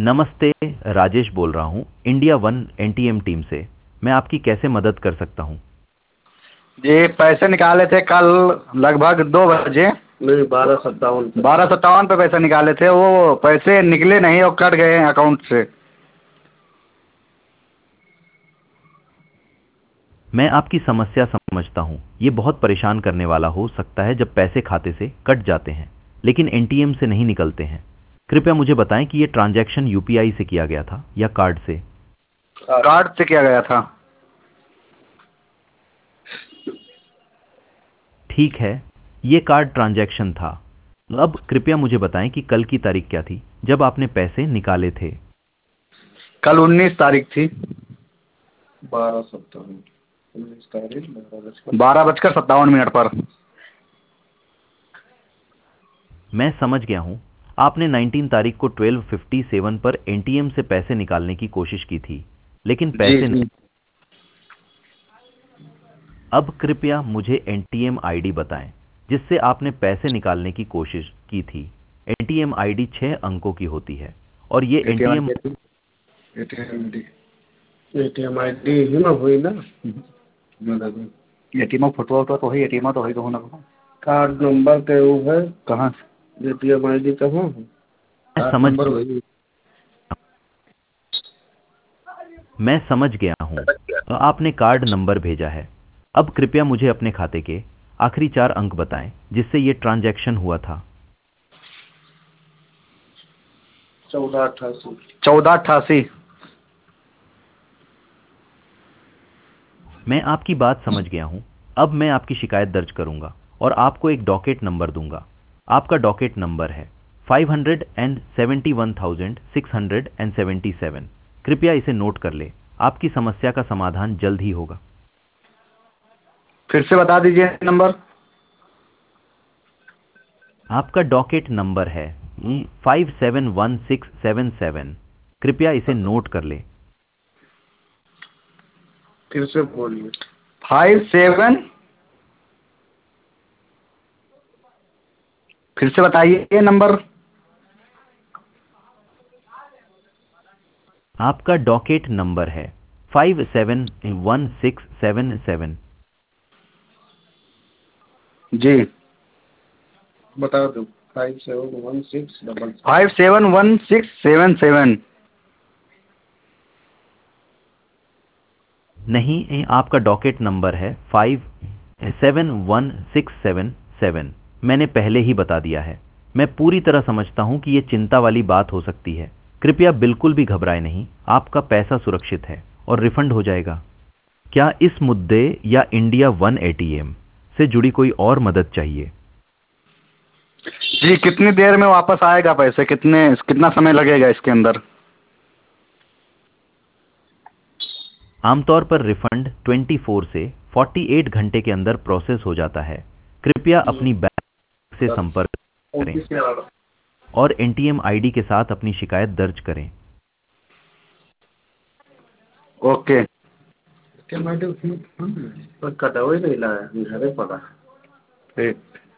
नमस्ते। राजेश बोल रहा हूँ इंडिया वन एनटीएम टीम से। मैं आपकी कैसे मदद कर सकता हूँ? जी पैसे निकाले थे कल लगभग 2 बजे। नहीं, 12:57 पे। 12:57 पे पैसे निकाले थे, वो पैसे निकले नहीं और कट गए हैं अकाउंट से। मैं आपकी समस्या समझता हूँ। ये बहुत परेशान करने वाला हो सकता है जब पैसे खाते से कट जाते हैं लेकिन एनटीएम से नहीं निकलते हैं। कृपया मुझे बताएं कि ये ट्रांजैक्शन यूपीआई से किया गया था या कार्ड से? कार्ड से किया गया था। ठीक है, ये कार्ड ट्रांजैक्शन था। अब कृपया मुझे बताएं कि कल की तारीख क्या थी जब आपने पैसे निकाले थे? कल 19 तारीख थी। 12:57, 19 तारीख 12:57 पर। मैं समझ गया हूँ। आपने 19 तारीख को 12:57 पर एटीएम से पैसे निकालने की कोशिश की थी लेकिन जी पैसे जी। अब कृपया मुझे एटीएम आईडी बताएं जिससे आपने पैसे निकालने की कोशिश की थी। एटीएम आईडी 6 अंकों की होती है और ये एटीएम एटीएम आईडी ही ना हुई ना। एटीएम फोटो तो है, एटीएम तो है कहूँ ना। कार्ड नंबर के वो है। कहाँ? एटीएम आईडी कहाँ है? कार्ड समझ नंबर वही। मैं समझ गया हूँ। आपने कार्ड नंबर भेजा है। अब कृपया मुझे अपने खाते के आखिरी 4 अंक बताएं जिससे ये ट्रांजैक्शन हुआ था। 1488। 1488। मैं आपकी बात समझ गया हूँ। अब मैं आपकी शिकायत दर्ज करूंगा और आपको एक डॉकेट नंबर दूंगा। आपका डॉकेट नंबर है 571,677। कृपया इसे नोट कर ले। आपकी समस्या का समाधान जल्द ही होगा। फिर से बता दीजिए नंबर। आपका डॉकेट नंबर है 571677। कृपया इसे नोट कर ले। फिर से बोलिए। 57। फिर से बताइए ये नंबर। आपका डॉकेट नंबर है 571677। जी। बता दो। 571677। 571677। नहीं, आपका डॉकेट नंबर है 571677। मैंने पहले ही बता दिया है। मैं पूरी तरह समझता हूं कि यह चिंता वाली बात हो सकती है। कृपया बिल्कुल भी घबराएं नहीं। आपका पैसा सुरक्षित है और रिफंड हो जाएगा। क्या इस मुद्दे या इंडिया वन एटीएम से जुड़ी कोई और मदद चाहिए? जी, कितनी देर में वापस आएगा पैसे? कितना समय लगेगा इसके अंदर? आमतौर पर रिफंड 24 से 48 घंटे के अंदर प्रोसेस हो जाता है। कृपया अपनी बैंक से संपर्क करें और एनटीएम आईडी के साथ अपनी शिकायत दर्ज करें। ओके। एटीएम आईडी कटा हुआ ही नहीं लाया, घरे पड़ा। ठीक।